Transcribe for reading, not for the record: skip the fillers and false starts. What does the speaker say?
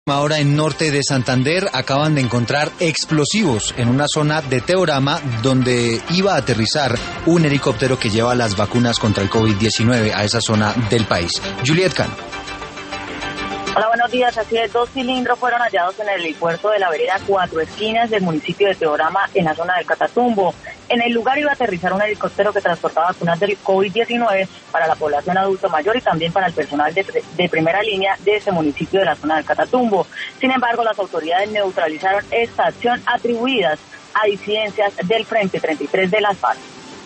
Ahora en norte de Santander acaban de encontrar explosivos en una zona de Teorama donde iba a aterrizar un helicóptero que lleva las vacunas contra el COVID-19 a esa zona del país. Juliet Cano. Hola, buenos días. Así es, 2 cilindros fueron hallados en el helipuerto de la vereda Cuatro Esquinas del municipio de Teorama, en la zona del Catatumbo. En el lugar iba a aterrizar un helicóptero que transportaba vacunas del COVID-19 para la población adulto mayor y también para el personal de primera línea de ese municipio de la zona del Catatumbo. Sin embargo, las autoridades neutralizaron esta acción atribuidas a disidencias del Frente 33 de las FARC.